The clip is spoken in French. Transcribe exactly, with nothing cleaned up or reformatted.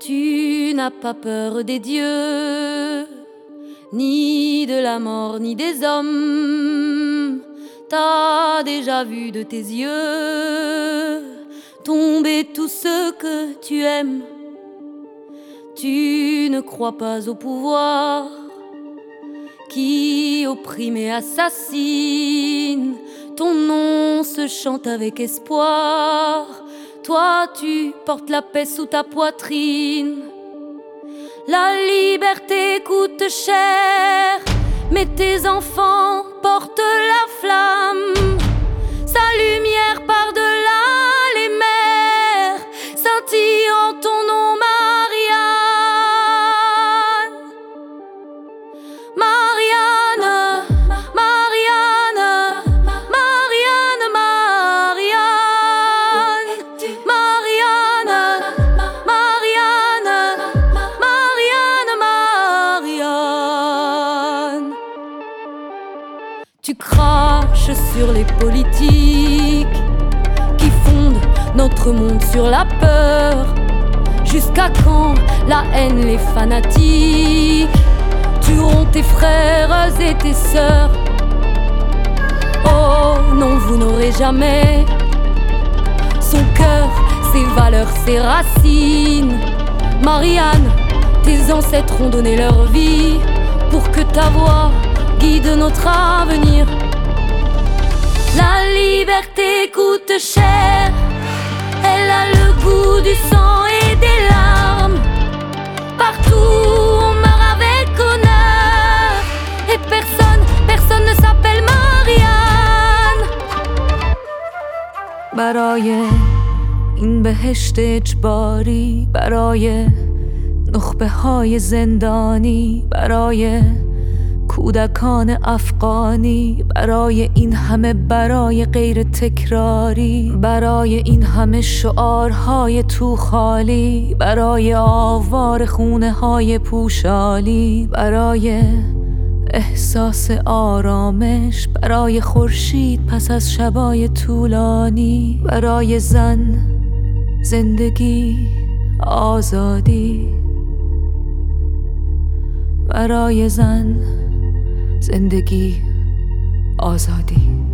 Tu n'as pas peur des dieux, ni de la mort, ni des hommes. T'as déjà vu de tes yeux tomber tout ce que tu aimes. Tu ne crois pas au pouvoir qui opprime et assassine. Ton nom se chante avec espoir. Toi, tu portes la paix sous ta poitrine. La liberté coûte cher, mais tes enfants portent la flamme. Sa lumière par-delà les mers scintille en ton nom, Marianne. Marianne, Marianne, Marianne, Marianne, Marianne, Marianne, Marianne, Marianne. Tu craches sur les politiques qui fondent notre monde sur la peur. Jusqu'à quand la haine, les fanatiques tueront tes frères et tes sœurs? Oh non, vous n'aurez jamais son cœur, ses valeurs, ses racines. Marianne, tes ancêtres ont donné leur vie pour que ta voix guide notre avenir. La liberté coûte cher, elle a le goût du sang et des larmes. Partout on meurt avec honneur, et personne, personne ne s'appelle Marianne. برای این بهشت اجباری، برای نخبه های زندانی، برای کودکان افغانی، برای این همه برای غیر تکراری، برای این همه شعارهای تو خالی، برای آوار خونه های پوشالی، برای احساس آرامش، برای خورشید پس از شبای طولانی، برای زن، زندگی، آزادی، برای زن، زندگی، آزادی.